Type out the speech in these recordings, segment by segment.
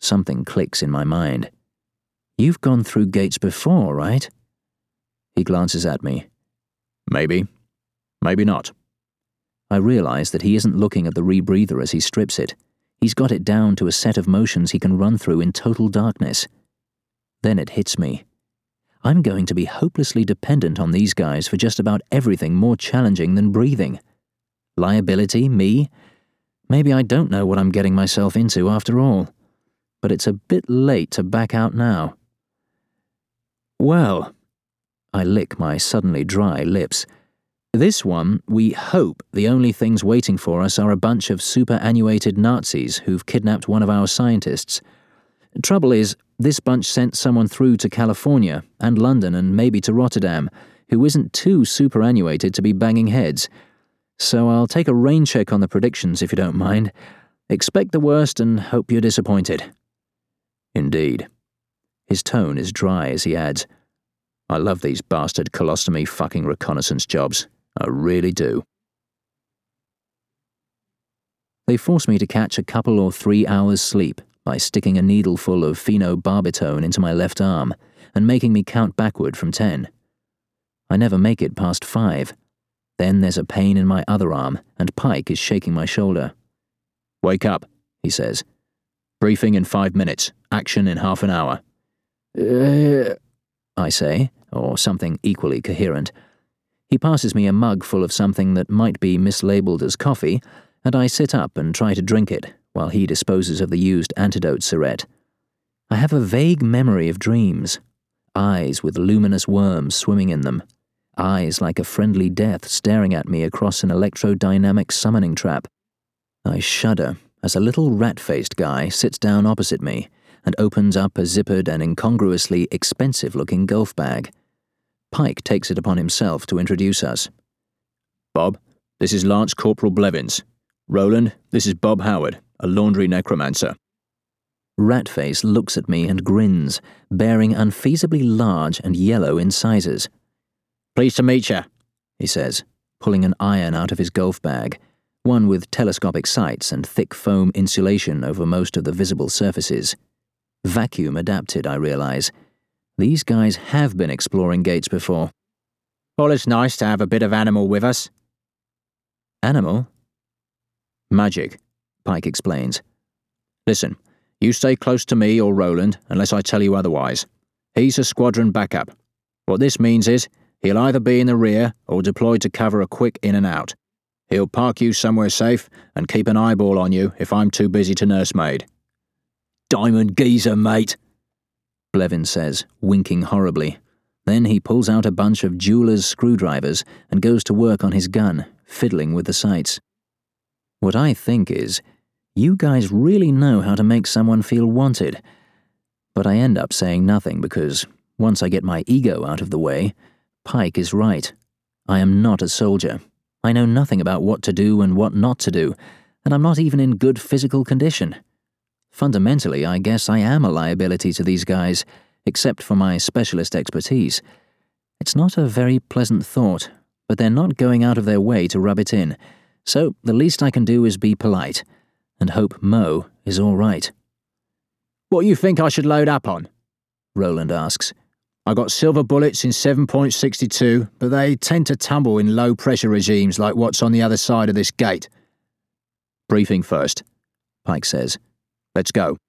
Something clicks in my mind. You've gone through gates before, right? He glances at me. Maybe. Maybe not. I realize that he isn't looking at the rebreather as he strips it. He's got it down to a set of motions he can run through in total darkness. Then it hits me. I'm going to be hopelessly dependent on these guys for just about everything more challenging than breathing. Liability, me? Maybe I don't know what I'm getting myself into after all. But it's a bit late to back out now. Well, I lick my suddenly dry lips. This one, we hope the only things waiting for us are a bunch of superannuated Nazis who've kidnapped one of our scientists. Trouble is, this bunch sent someone through to California and London and maybe to Rotterdam, who isn't too superannuated to be banging heads. So I'll take a rain check on the predictions if you don't mind. Expect the worst and hope you're disappointed. Indeed. His tone is dry as he adds, I love these bastard colostomy fucking reconnaissance jobs. I really do. They force me to catch a couple or 3 hours sleep by sticking a needle full of phenobarbital into my left arm and making me count backward from 10. I never make it past 5. Then there's a pain in my other arm and Pike is shaking my shoulder. Wake up, he says. Briefing in 5 minutes. Action in half an hour. I say, or something equally coherent. He passes me a mug full of something that might be mislabeled as coffee, and I sit up and try to drink it, while he disposes of the used antidote syringe. I have a vague memory of dreams. Eyes with luminous worms swimming in them. Eyes like a friendly death staring at me across an electrodynamic summoning trap. I shudder as a little rat-faced guy sits down opposite me and opens up a zippered and incongruously expensive-looking golf bag. Pike takes it upon himself to introduce us. Bob, this is Lance Corporal Blevins. Roland, this is Bob Howard, a laundry necromancer. Ratface looks at me and grins, bearing unfeasibly large and yellow incisors. Pleased to meet you, he says, pulling an iron out of his golf bag, one with telescopic sights and thick foam insulation over most of the visible surfaces. Vacuum adapted, I realize. These guys have been exploring gates before. Well, it's nice to have a bit of animal with us. Animal? Magic, Pike explains. Listen, you stay close to me or Roland unless I tell you otherwise. He's a squadron backup. What this means is, he'll either be in the rear or deployed to cover a quick in and out. He'll park you somewhere safe and keep an eyeball on you if I'm too busy to nursemaid. Diamond geezer, mate, Blevins says, winking horribly. Then he pulls out a bunch of jeweler's screwdrivers and goes to work on his gun, fiddling with the sights. What I think is, you guys really know how to make someone feel wanted. But I end up saying nothing because, once I get my ego out of the way, Pike is right. I am not a soldier. I know nothing about what to do and what not to do, and I'm not even in good physical condition. Fundamentally, I guess I am a liability to these guys, except for my specialist expertise. It's not a very pleasant thought, but they're not going out of their way to rub it in, so the least I can do is be polite, and hope Mo is all right. What you think I should load up on? Roland asks. I got silver bullets in 7.62, but they tend to tumble in low-pressure regimes like what's on the other side of this gate. Briefing first, Pike says. Let's go.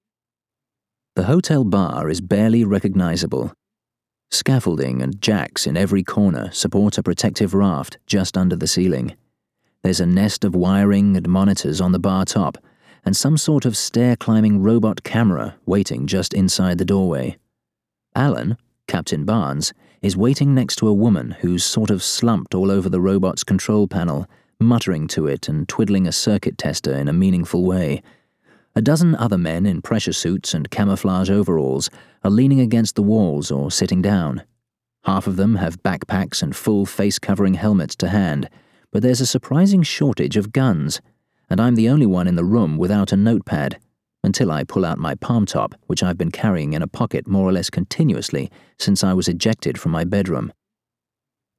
The hotel bar is barely recognizable. Scaffolding and jacks in every corner support a protective raft just under the ceiling. There's a nest of wiring and monitors on the bar top, and some sort of stair-climbing robot camera waiting just inside the doorway. Alan, Captain Barnes, is waiting next to a woman who's sort of slumped all over the robot's control panel, muttering to it and twiddling a circuit tester in a meaningful way. A dozen other men in pressure suits and camouflage overalls are leaning against the walls or sitting down. Half of them have backpacks and full face-covering helmets to hand, but there's a surprising shortage of guns, and I'm the only one in the room without a notepad, until I pull out my palm top, which I've been carrying in a pocket more or less continuously since I was ejected from my bedroom.